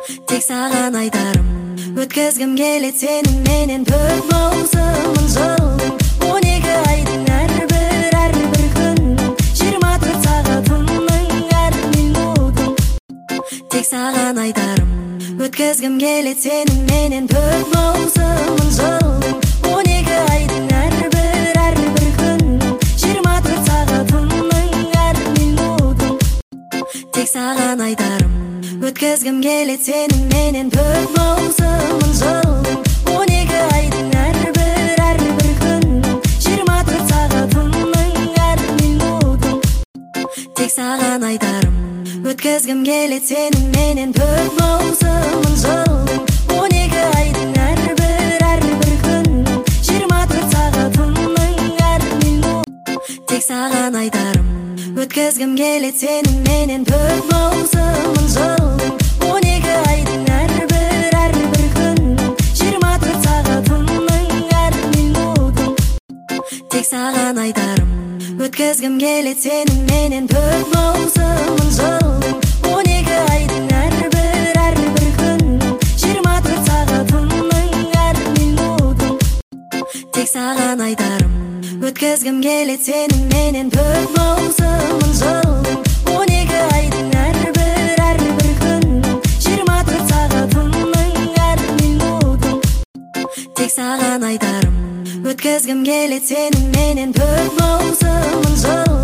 Тек саған айтарым, өткізгім келет сенің менен 4 маусымын жылдың 12 айдың әрбір күннің 24 сағатының әр минутын. Тек саған айтарым, өткізгім келет сенің менен 4 маусымын жылдың 12 айдың әрбір күннің 24 сағатының әр минутын. Тек саған айтарым, өткізгім келет сенің менен 4 маусымын жылдың 12 айдың әрбір күннің 24 сағатының әр минутын. Тек саған айтарым, өткізгім келет сенің менен 4 маусымын жылдың 12 айдың әрбір күннің 24 сағатының әр минутын. Тек саған айтарым, өткізгім келет сенің менен 4 маусымын жылдың 12 айдың әрбір күннің 24 сағатының әр минутын. Тек саған айтарым, өткізгім келет сенің менен 4 маусымын жылдың 12 айдың әрбір күннің 24 сағатының әр минутын. Тек саған айтарым, өткізгім келет сенің менен 4 маусымын жылдың 12 айдың әрбір күннің 24 сағатының әр минутын. Тек саған айтарым, өткізгім келет сенің менен 4 маусымын жылдың